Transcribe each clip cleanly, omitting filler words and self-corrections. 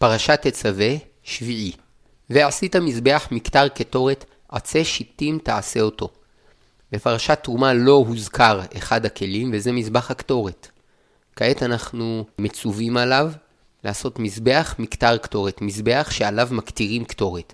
פרשת תצווה, שביעי. ועשית מזבח מקטר קטורת, עצי שיטים תעשה אותו. בפרשת תרומה לא הוזכר אחד הכלים, וזה מזבח הקטורת. כעת אנחנו מצווים עליו לעשות מזבח מקטר קטורת, מזבח שעליו מקטירים קטורת.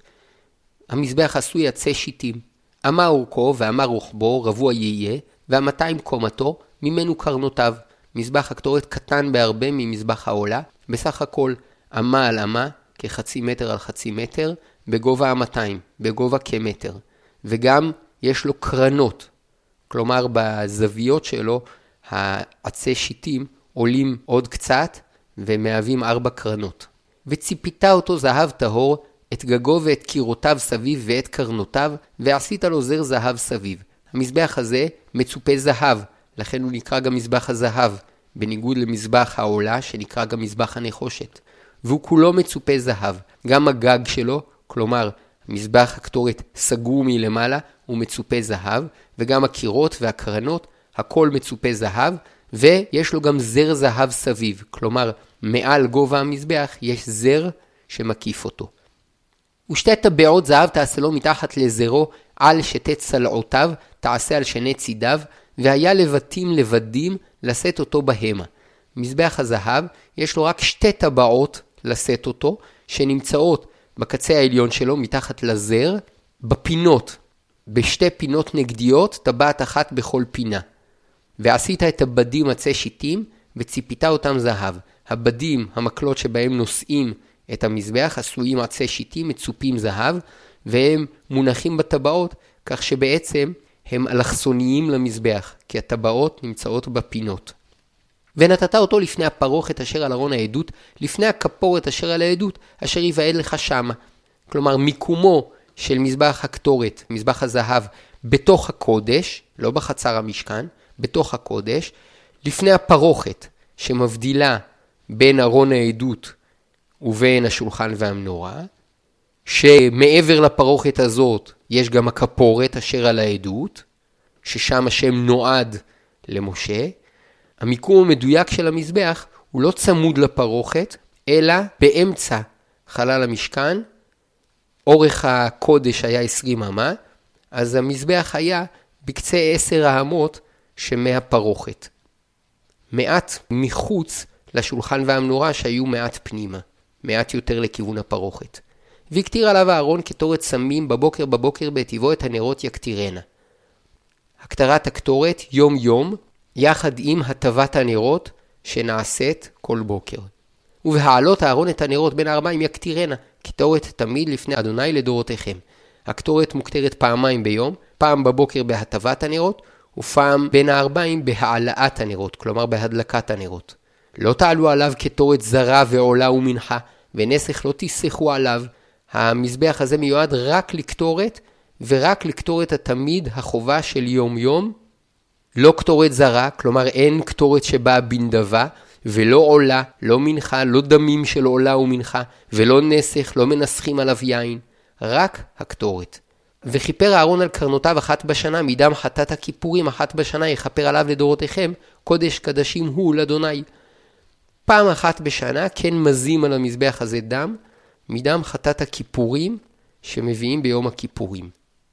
המזבח עשוי עצי שיטים. אמה אורכו ואמה רוחבו רבוע יהיה, וה200 קומתו ממנו קרנותיו. מזבח הקטורת קטן בהרבה ממזבח העולה, בסך הכל אמה על אמה, כחצי מטר על חצי מטר, בגובה 200, בגובה כמטר. וגם יש לו קרנות, כלומר בזוויות שלו העצי שיטים עולים עוד קצת ומהווים 4 קרנות. וציפיתה אותו זהב טהור, את גגו ואת קירותיו סביב ואת קרנותיו, ועשית לו זר זהב סביב. המזבח הזה מצופה זהב, לכן הוא נקרא גם מזבח הזהב, בניגוד למזבח העולה שנקרא גם מזבח הנחושת. והוא כולו מצופה זהב. גם הגג שלו, כלומר מזבח הקטורת סגור מלמעלה, הוא מצופה זהב, וגם הקירות והקרנות, הכל מצופה זהב, ויש לו גם זר זהב סביב, כלומר מעל גובה המזבח יש זר שמקיף אותו. ושתי טבעות זהב תעשה לו מתחת לזרו, על שתי צלעותיו תעשה על שני צידיו, והיה לבטים לבדים לשאת אותו בהמה. מזבח הזהב יש לו רק 2 טבעות לשאת אותו, שנמצאות בקצה העליון שלו מתחת לזר, בפינות, בשתי פינות נגדיות, טבעת אחת בכל פינה. ועשית את הבדים עצי שיטים, וציפיתה אותם זהב. הבדים, המקלות שבהם נושאים את המזבח, עשויים עצי שיטים, מצופים זהב, והם מונחים בטבעות, כך שבעצם הם אלכסוניים למזבח, כי הטבעות נמצאות בפינות. ונתת אותו לפני הפרוכת אשר על ארון העדות, לפני הכפורת אשר על העדות, אשר יבעד לך שמה. כלומר, מיקומו של מזבח הקטורת, מזבח הזהב, בתוך הקודש, לא בחצר המשכן, בתוך הקודש, לפני הפרוכת שמבדילה בין ארון העדות ובין השולחן והמנורה, שמעבר לפרוכת הזאת יש גם הכפורת אשר על העדות, ששם השם נועד למשה. המיקום המדויק של המזבח הוא לא צמוד לפרוכת, אלא באמצע חלל המשכן. אורך הקודש היה 20 אמה, אז המזבח היה בקצה 10 האמות שמהפרוכת. מעט מחוץ לשולחן והמנורה שהיו מעט פנימה, מעט יותר לכיוון הפרוכת. והקטיר עליו הארון קטורת סמים בבוקר בטבעו את הנרות יקטירנה. הקטרת הקטורת יום יום, יחד עם הטבת הנרות שנעשית כל בוקר. ובהעלות הארון את הנרות בין 4 יקטירנה, קטורת תמיד לפני אדוני לדורותיכם. הקטורת מוקטרת פעמיים ביום, פעם בבוקר בהטבת הנרות, ופעם בין 4 בהעלאת הנרות, כלומר בהדלקת הנרות. לא תעלו עליו קטורת זרה ועולה ומנחה, ונסך לא תסחו עליו. המזבח הזה מיועד רק לקטורת, ורק לקטורת התמיד החובה של יום יום. לא קטורת זרה, כלומר אין קטורת שבאה בנדבה, ולא עולה, לא מנחה, לא דמים של עולה ומנחה, ולא נסך, לא מנסחים עליו יין, רק הקטורת. וכיפר הארון על קרנותיו 1 בשנה, מדם חטאת הכיפורים 1 בשנה, יכפר עליו לדורותיכם, קודש קדשים הוא לאדוני. פעם 1 בשנה כן מזים על המזבח הזה דם, מדם חטאת הכיפורים שמביאים ביום הכיפורים.